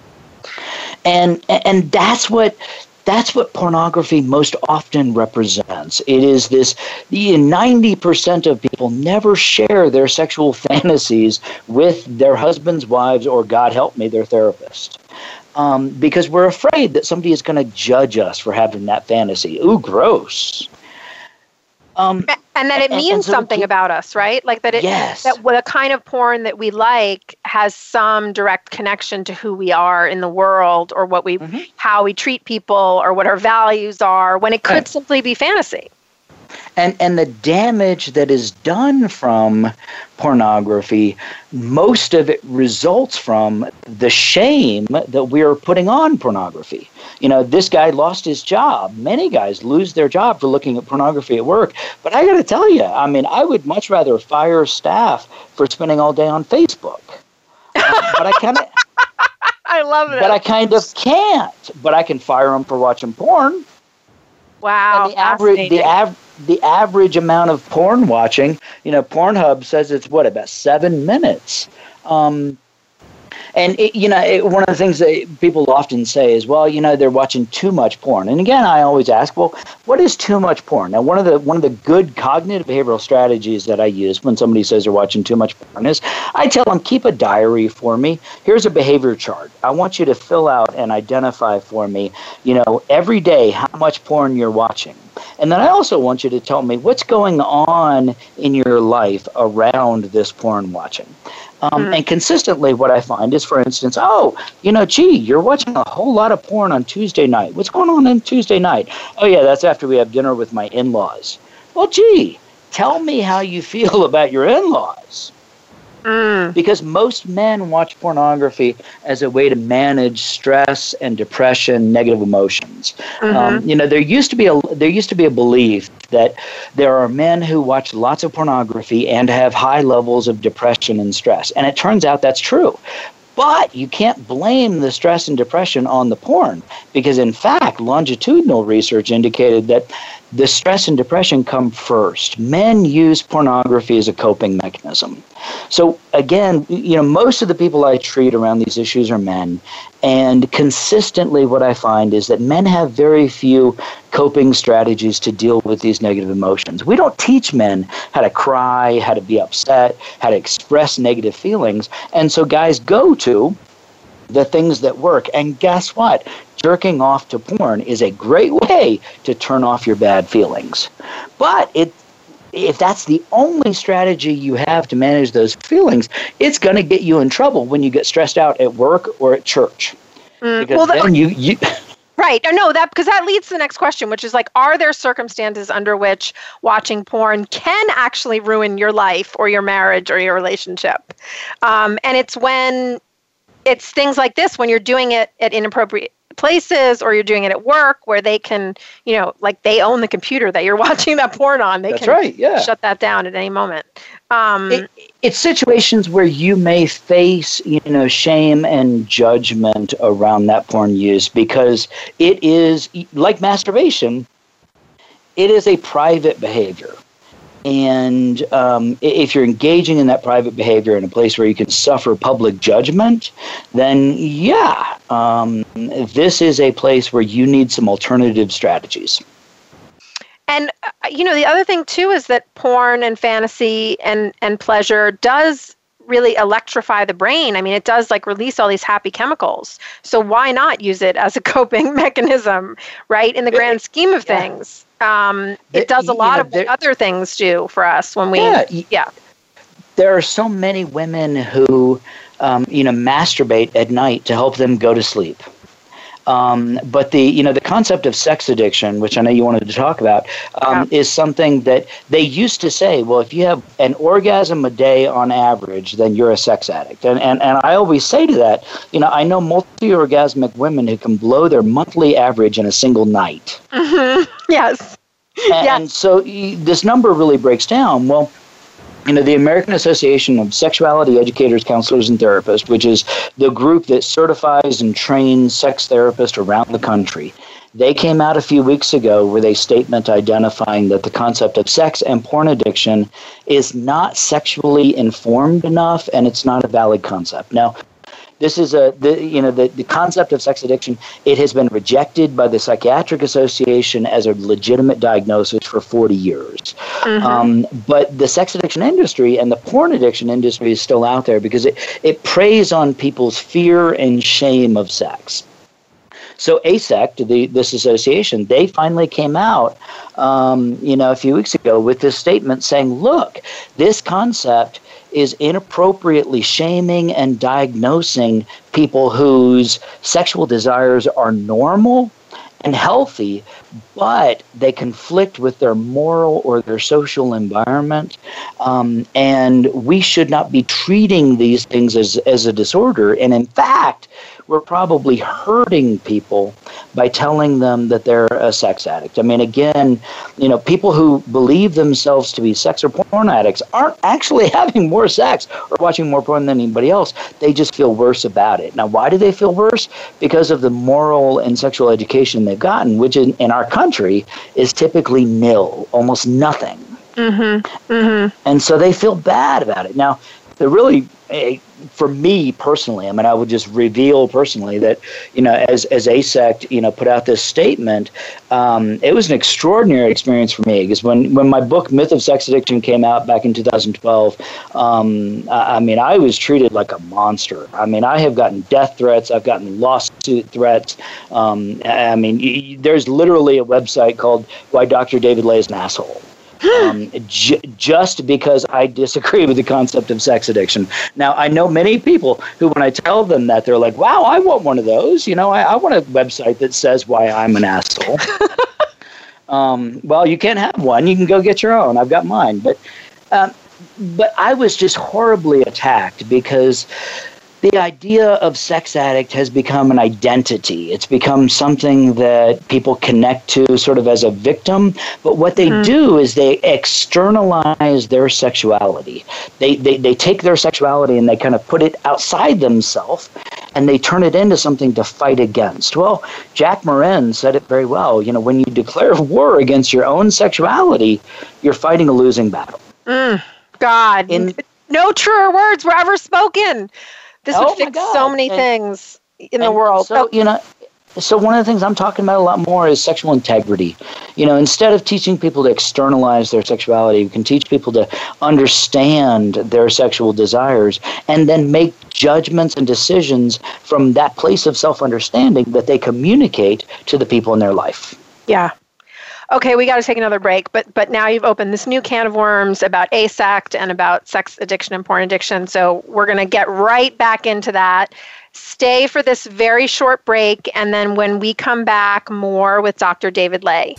And and that's what that's what pornography most often represents. It is this, ninety percent of people never share their sexual fantasies with their husbands, wives, or, God help me, their therapist. Um, because we're afraid that somebody is going to judge us for having that fantasy. Ooh, gross. Um, and that it means and, and so something keep, about us, right? Like that it yes. that the kind of porn that we like has some direct connection to who we are in the world, or what we, mm-hmm. how we treat people, or what our values are, when it could right. simply be fantasy. And and the damage that is done from pornography, most of it results from the shame that we're putting on pornography. You know, this guy lost his job. Many guys lose their job for looking at pornography at work. But I got to tell you, I mean, I would much rather fire staff for spending all day on Facebook. Uh, but I kind of, I love it. But I kind of can't. But I can fire them for watching porn. Wow. And the average, the av- the average amount of porn watching, you know, Pornhub says it's what, about seven minutes. Um, and it, you know, it, one of the things that people often say is, well, you know, they're watching too much porn. And again, I always ask, well, what is too much porn? Now, one of the one of the good cognitive behavioral strategies that I use when somebody says they're watching too much porn is I tell them, keep a diary for me. Here's a behavior chart. I want you to fill out and identify for me, you know, every day how much porn you're watching. And then I also want you to tell me what's going on in your life around this porn watching. Um, mm-hmm. And consistently what I find is, for instance, oh, you know, gee, you're watching a whole lot of porn on Tuesday night. What's going on on Tuesday night? Oh, yeah, that's after we have dinner with my in-laws. Well, gee, tell me how you feel about your in-laws. Mm. Because most men watch pornography as a way to manage stress and depression, negative emotions. Mm-hmm. Um, you know, there used to be a there used to be a belief that there are men who watch lots of pornography and have high levels of depression and stress, and it turns out that's true. But you can't blame the stress and depression on the porn, because in fact, longitudinal research indicated that the stress and depression come first. Men use pornography as a coping mechanism. So again, you know, most of the people I treat around these issues are men. And consistently what I find is that men have very few coping strategies to deal with these negative emotions. We don't teach men how to cry, how to be upset, how to express negative feelings. And so guys go to the things that work. And guess what? Jerking off to porn is a great way to turn off your bad feelings. But it, if that's the only strategy you have to manage those feelings, it's going to get you in trouble when you get stressed out at work or at church. Mm, because well, then that, you... you Right. No, that because that leads to the next question, which is like, are there circumstances under which watching porn can actually ruin your life or your marriage or your relationship? Um, and it's when it's things like this, when you're doing it at inappropriate places, or you're doing it at work where they can, you know, like they own the computer that you're watching that porn on. They That's can right, yeah. shut that down at any moment. Um, it, it's situations where you may face, you know, shame and judgment around that porn use, because it is, like masturbation, it is a private behavior. And um, if you're engaging in that private behavior in a place where you can suffer public judgment, then yeah, um, this is a place where you need some alternative strategies. And, uh, you know, the other thing, too, is that porn and fantasy and, and pleasure does really electrify the brain. I mean, it does like release all these happy chemicals. So why not use it as a coping mechanism, right? In the grand scheme of yeah. things. Um, it does a lot you know, of what other things do for us when we, yeah. yeah. There are so many women who, um, you know, masturbate at night to help them go to sleep. Um, but the, you know, the concept of sex addiction, which I know you wanted to talk about, um, yeah. is something that they used to say, well, if you have an orgasm a day on average, then you're a sex addict. And, and, and I always say to that, you know, I know multi-orgasmic women who can blow their monthly average in a single night. Mm-hmm. Yes. And, yes. and so this number really breaks down. Well, you know, the American Association of Sexuality Educators, Counselors, and Therapists, which is the group that certifies and trains sex therapists around the country, they came out a few weeks ago with a statement identifying that the concept of sex and porn addiction is not sexually informed enough, and it's not a valid concept. Now, this is a, the, you know, the, the concept of sex addiction, it has been rejected by the Psychiatric Association as a legitimate diagnosis for forty years. Mm-hmm. Um, but the sex addiction industry and the porn addiction industry is still out there because it, it preys on people's fear and shame of sex. So A S E C T, the, this association, they finally came out, um, you know, a few weeks ago with this statement saying, look, this concept is inappropriately shaming and diagnosing people whose sexual desires are normal and healthy, but they conflict with their moral or their social environment. Um, and we should not be treating these things as, as a disorder. And in fact, we're probably hurting people by telling them that they're a sex addict. I mean, again, you know, people who believe themselves to be sex or porn addicts aren't actually having more sex or watching more porn than anybody else. They just feel worse about it. Now, why do they feel worse? Because of the moral and sexual education they've gotten, which in, in our country is typically nil, almost nothing. Mm-hmm. Mm-hmm. And so they feel bad about it. Now, they're really... for me personally, I mean, I would just reveal personally that, you know, as as A S E C, you know, put out this statement, um, it was an extraordinary experience for me because when, when my book Myth of Sex Addiction came out back in two thousand twelve, um, I, I mean, I was treated like a monster. I mean, I have gotten death threats. I've gotten lawsuit threats. Um, I mean, y- there's literally a website called Why Doctor David Lay is an Asshole. Um, j- just because I disagree with the concept of sex addiction. Now, I know many people who, when I tell them that, they're like, wow, I want one of those. You know, I, I want a website that says why I'm an asshole. um, well, you can't have one. You can go get your own. I've got mine. But, um, but I was just horribly attacked because the idea of sex addict has become an identity. It's become something that people connect to sort of as a victim. But what they mm-hmm. do is they externalize their sexuality. They, they they take their sexuality and they kind of put it outside themselves and they turn it into something to fight against. Well, Jack Morin said it very well. You know, when you declare war against your own sexuality, you're fighting a losing battle. Mm, God, In, no truer words were ever spoken. This oh would fix so many and, things in the world. So, you know, so one of the things I'm talking about a lot more is sexual integrity. You know, instead of teaching people to externalize their sexuality, we can teach people to understand their sexual desires and then make judgments and decisions from that place of self-understanding that they communicate to the people in their life. Yeah. Okay, we got to take another break, but but now you've opened this new can of worms about A S E C T and about sex addiction and porn addiction, so we're going to get right back into that. Stay for this very short break, and then when we come back, more with Doctor David Lay.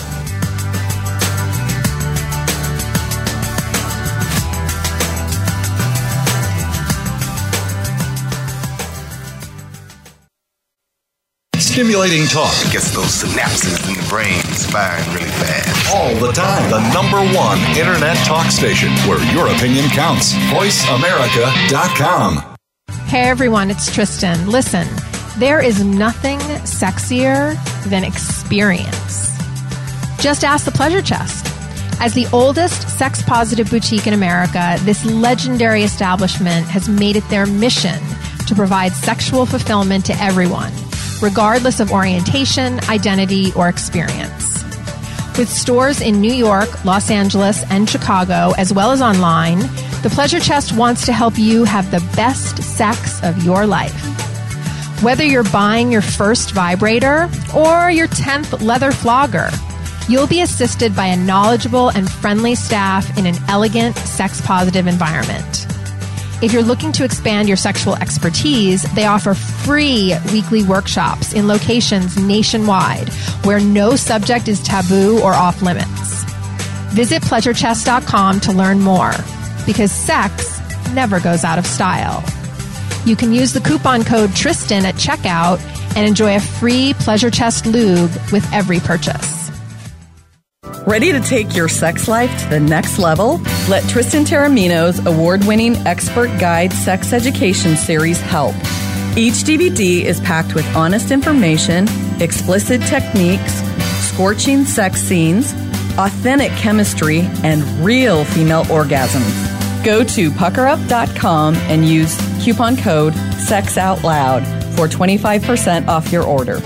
Stimulating talk gets those synapses in the brain firing really fast. All the time. The number one internet talk station where your opinion counts. voice america dot com. Hey everyone, it's Tristan. Listen, there is nothing sexier than experience. Just ask the Pleasure Chest. As the oldest sex-positive boutique in America, this legendary establishment has made it their mission to provide sexual fulfillment to everyone, regardless of orientation, identity, or experience. With stores in New York, Los Angeles, and Chicago, as well as online, the Pleasure Chest wants to help you have the best sex of your life. Whether you're buying your first vibrator or your tenth leather flogger, you'll be assisted by a knowledgeable and friendly staff in an elegant, sex-positive environment. If you're looking to expand your sexual expertise, they offer free weekly workshops in locations nationwide where no subject is taboo or off limits. Visit pleasure chest dot com to learn more, because sex never goes out of style. You can use the coupon code Tristan at checkout and enjoy a free Pleasure Chest lube with every purchase. Ready to take your sex life to the next level? Let Tristan Taormino's award-winning expert guide sex education series help. Each D V D is packed with honest information, explicit techniques, scorching sex scenes, authentic chemistry, and real female orgasms. Go to pucker up dot com and use coupon code SEXOUTLOUD for twenty-five percent off your order.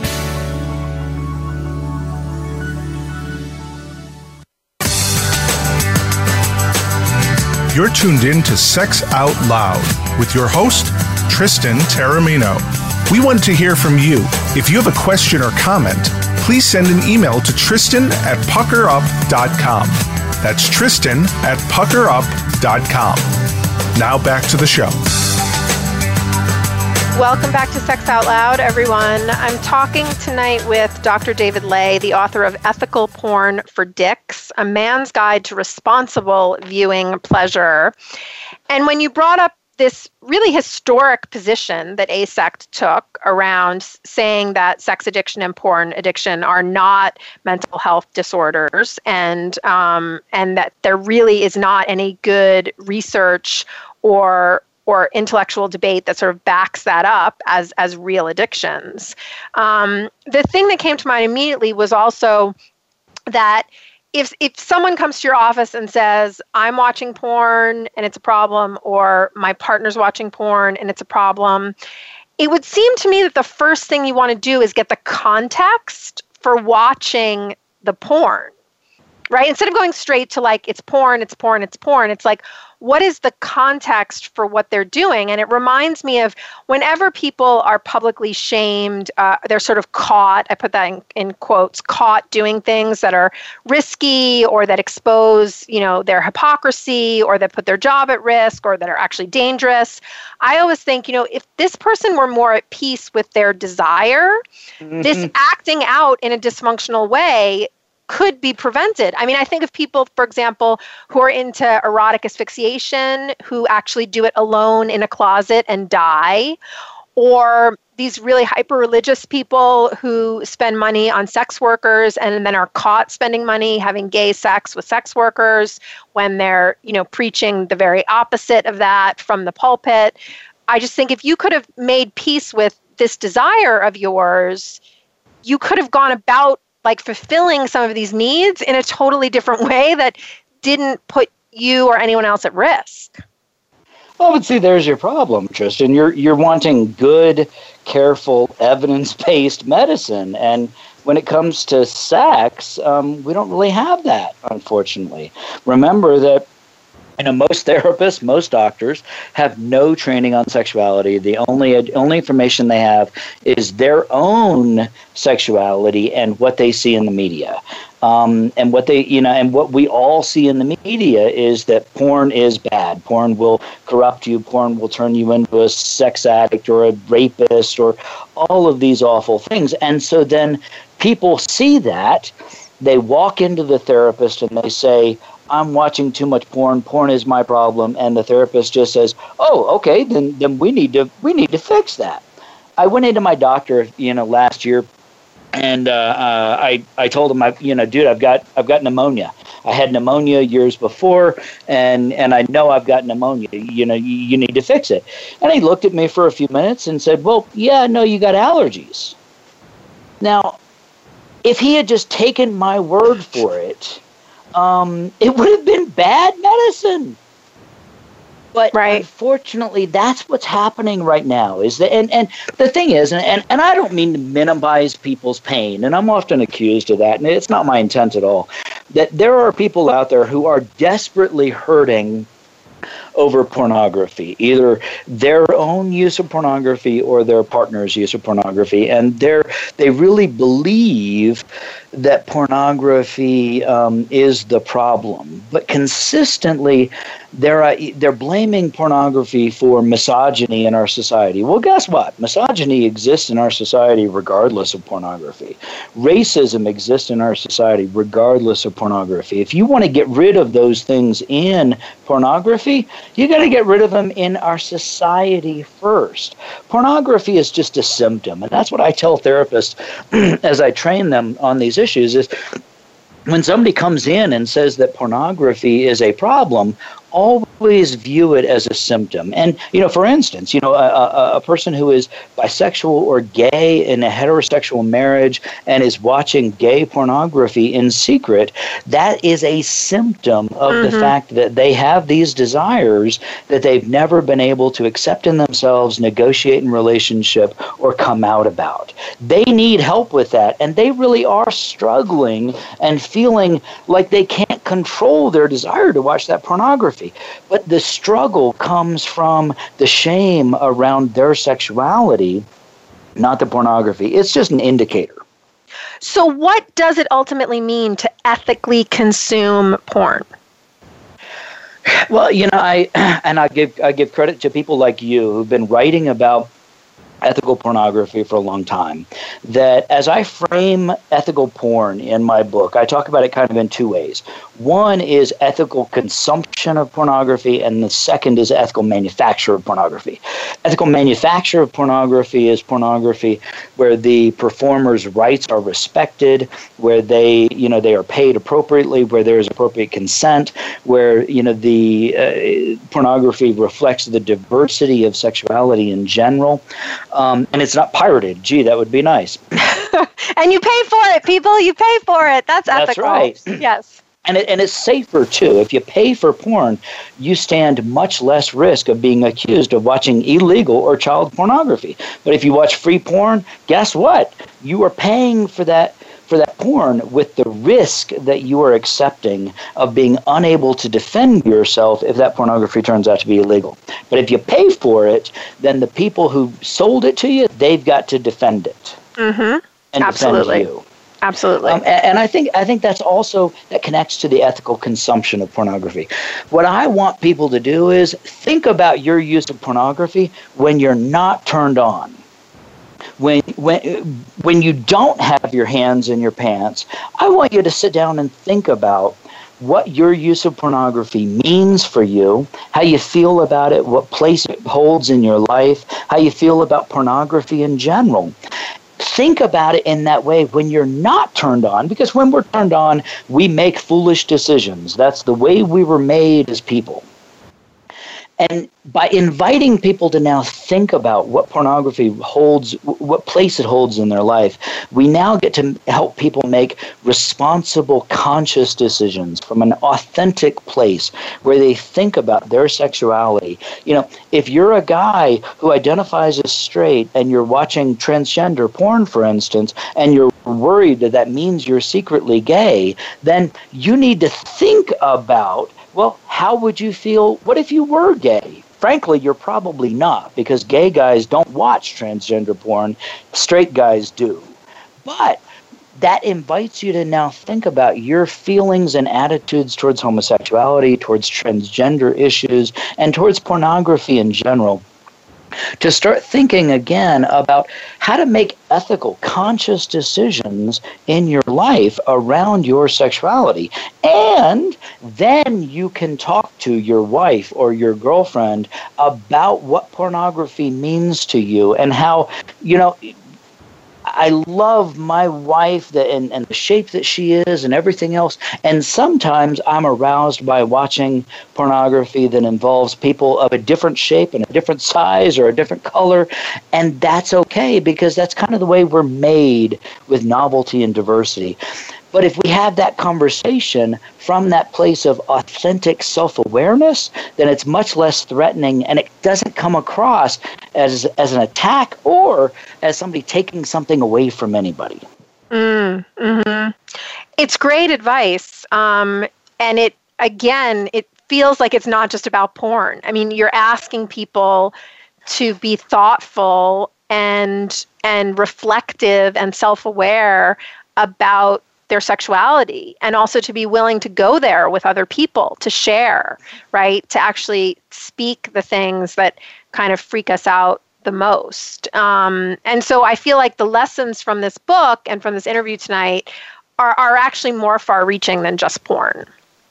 You're tuned in to Sex Out Loud with your host, Tristan Taormino. We want to hear from you. If you have a question or comment, please send an email to Tristan at pucker up dot com. That's Tristan at pucker up dot com. Now back to the show. Welcome back to Sex Out Loud, everyone. I'm talking tonight with Doctor David Ley, the author of Ethical Porn for Dicks, A Man's Guide to Responsible Viewing Pleasure. And when you brought up this really historic position that A S E C T took around saying that sex addiction and porn addiction are not mental health disorders, and um, and that there really is not any good research or or intellectual debate that sort of backs that up as as real addictions. Um, the thing that came to mind immediately was also that if if someone comes to your office and says, I'm watching porn and it's a problem, or my partner's watching porn and it's a problem, it would seem to me that the first thing you want to do is get the context for watching the porn, right? Instead of going straight to like, it's porn, it's porn, it's porn, it's like, what is the context for what they're doing? And it reminds me of whenever people are publicly shamed, uh, they're sort of caught, I put that in, in quotes, caught doing things that are risky or that expose, you know, their hypocrisy or that put their job at risk or that are actually dangerous. I always think, you know, if this person were more at peace with their desire, mm-hmm. this acting out in a dysfunctional way could be prevented. I mean, I think of people, for example, who are into erotic asphyxiation, who actually do it alone in a closet and die, or these really hyper-religious people who spend money on sex workers and then are caught spending money having gay sex with sex workers when they're, you know, preaching the very opposite of that from the pulpit. I just think if you could have made peace with this desire of yours, you could have gone about like fulfilling some of these needs in a totally different way that didn't put you or anyone else at risk. Well, but see, there's your problem, Tristan. You're you're wanting good, careful, evidence-based medicine, and when it comes to sex, um, we don't really have that, unfortunately. Remember that, you know, most therapists, most doctors have no training on sexuality. The only only information they have is their own sexuality and what they see in the media. Um, and what they, you know, and what we all see in the media is that porn is bad. Porn will corrupt you. Porn will turn you into a sex addict or a rapist or all of these awful things. And so then people see that, they walk into the therapist and they say, I'm watching too much porn. Porn is my problem. And the therapist just says, oh, okay, then then we need to we need to fix that. I went into my doctor, you know, last year, and uh, uh, I I told him, I, you know, dude, I've got I've got pneumonia. I had pneumonia years before, and and I know I've got pneumonia. You know, you, you need to fix it. And he looked at me for a few minutes and said, well, yeah, no, you got allergies. Now, if he had just taken my word for it, um, it would have been bad medicine. But right. unfortunately, that's what's happening right now. Is that, and, and the thing is, and, and, and I don't mean to minimize people's pain, and I'm often accused of that, and it's not my intent at all, that there are people out there who are desperately hurting over pornography, either their own use of pornography or their partner's use of pornography, and they're they really believe that pornography um, is the problem. But consistently, they're uh, they're blaming pornography for misogyny in our society. Well, guess what? Misogyny exists in our society regardless of pornography. Racism exists in our society regardless of pornography. If you want to get rid of those things in pornography, you got to get rid of them in our society first. Pornography is just a symptom, and that's what I tell therapists as I train them on these issues is when somebody comes in and says that pornography is a problem, always view it as a symptom. And, you know, for instance, you know, a, a, a person who is bisexual or gay in a heterosexual marriage and is watching gay pornography in secret, that is a symptom of mm-hmm. the fact that they have these desires that they've never been able to accept in themselves, negotiate in relationship, or come out about. They need help with that, and they really are struggling and feeling like they can't control their desire to watch that pornography. But the struggle comes from the shame around their sexuality, not the pornography. It's just an indicator. So what does it ultimately mean to ethically consume porn? Well, you know, I and I give I give credit to people like you who've been writing about ethical pornography for a long time, that as I frame ethical porn in my book, I talk about it kind of in two ways. One is ethical consumption of pornography, and the second is ethical manufacture of pornography. Ethical manufacture of pornography is pornography where the performer's rights are respected, where they, you know, they are paid appropriately, where there is appropriate consent, where, you know, the uh, pornography reflects the diversity of sexuality in general. Um, and it's not pirated. Gee, that would be nice. And you pay for it, people. You pay for it. That's ethical. That's right. Yes. And it, and it's safer, too. If you pay for porn, you stand much less risk of being accused of watching illegal or child pornography. But if you watch free porn, guess what? You are paying for that for that porn with the risk that you are accepting of being unable to defend yourself if that pornography turns out to be illegal. But if you pay for it, then the people who sold it to you, they've got to defend it. Mm-hmm. And Absolutely. defend you. Absolutely. Um, and, and I think I think that's also, that connects to the ethical consumption of pornography. What I want people to do is think about your use of pornography when you're not turned on. When when when you don't have your hands in your pants, I want you to sit down and think about what your use of pornography means for you, how you feel about it, what place it holds in your life, how you feel about pornography in general. Think about it in that way when you're not turned on, because when we're turned on, we make foolish decisions. That's the way we were made as people. And by inviting people to now think about what pornography holds, what place it holds in their life, we now get to help people make responsible, conscious decisions from an authentic place where they think about their sexuality. You know, if you're a guy who identifies as straight and you're watching transgender porn, for instance, and you're worried that that means you're secretly gay, then you need to think about, well, how would you feel? What if you were gay? Frankly, you're probably not, because gay guys don't watch transgender porn. Straight guys do. But that invites you to now think about your feelings and attitudes towards homosexuality, towards transgender issues, and towards pornography in general. To start thinking again about how to make ethical, conscious decisions in your life around your sexuality. And then you can talk to your wife or your girlfriend about what pornography means to you and how, you know, I love my wife the, and, and the shape that she is and everything else. And sometimes I'm aroused by watching pornography that involves people of a different shape and a different size or a different color. And that's okay, because that's kind of the way we're made with novelty and diversity. But if we have that conversation from that place of authentic self-awareness, then it's much less threatening, and it doesn't come across as as an attack or as somebody taking something away from anybody. Mm, mm-hmm. It's great advice. Um, and it, again, it feels like it's not just about porn. I mean, you're asking people to be thoughtful and and reflective and self-aware about their sexuality, and also to be willing to go there with other people, to share, right? To actually speak the things that kind of freak us out the most. Um, and so I feel like the lessons from this book and from this interview tonight are, are actually more far-reaching than just porn.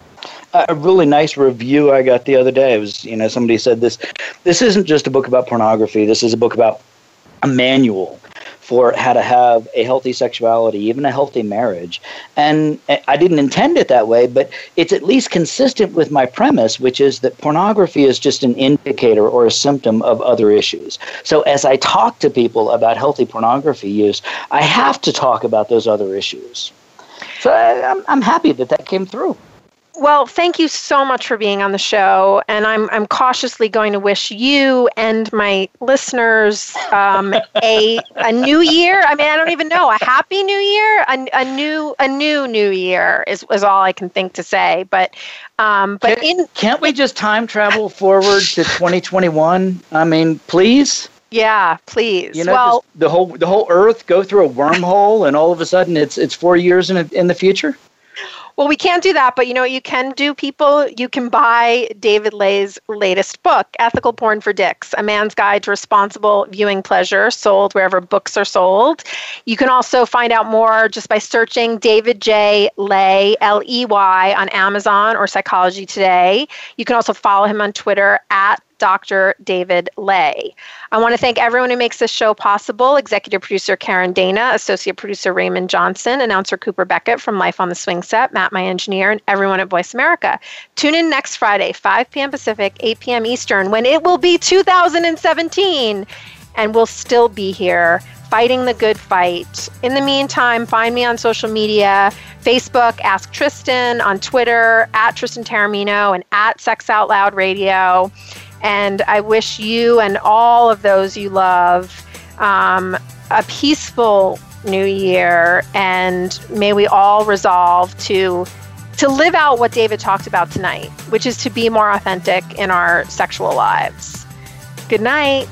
A really nice review I got the other day was, you know, somebody said this, this isn't just a book about pornography. This is a book about a manual for how to have a healthy sexuality, even a healthy marriage. And I didn't intend it that way, but it's at least consistent with my premise, which is that pornography is just an indicator or a symptom of other issues. So as I talk to people about healthy pornography use, I have to talk about those other issues. So I, I'm, I'm happy that that came through. Well, thank you so much for being on the show, and I'm I'm cautiously going to wish you and my listeners um, a a new year. I mean, I don't even know, a happy new year, a, a new a new new year is is all I can think to say. But um, but Can, in can't we just time travel forward to twenty twenty-one? I mean, please. Yeah, please. You know, well, just the whole the whole Earth go through a wormhole, and all of a sudden it's it's four years in a, in the future. Well, we can't do that, but you know what you can do, people? You can buy David Leigh's latest book, Ethical Porn for Dicks, A Man's Guide to Responsible Viewing Pleasure, sold wherever books are sold. You can also find out more just by searching David J. Leigh, L E Y, on Amazon or Psychology Today. You can also follow him on Twitter at Doctor David Leigh. I want to thank everyone who makes this show possible. Executive producer Karen Dana, associate producer Raymond Johnson, announcer Cooper Beckett from Life on the Swing Set, Matt, my engineer, and everyone at Voice America. Tune in next Friday, five p.m. Pacific, eight p.m. Eastern, when it will be two thousand seventeen, and we'll still be here fighting the good fight. In the meantime, find me on social media, Facebook, Ask Tristan, on Twitter, at Tristan Taormino, and at Sex Out Loud Radio. And I wish you and all of those you love um, a peaceful new year. And may we all resolve to to live out what David talked about tonight, which is to be more authentic in our sexual lives. Good night.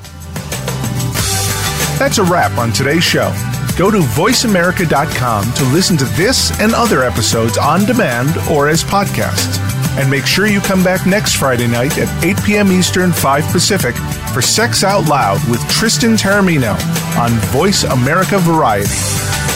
That's a wrap on today's show. Go to voice america dot com to listen to this and other episodes on demand or as podcasts. And make sure you come back next Friday night at eight p.m. Eastern, five Pacific for Sex Out Loud with Tristan Taormino on Voice America Variety.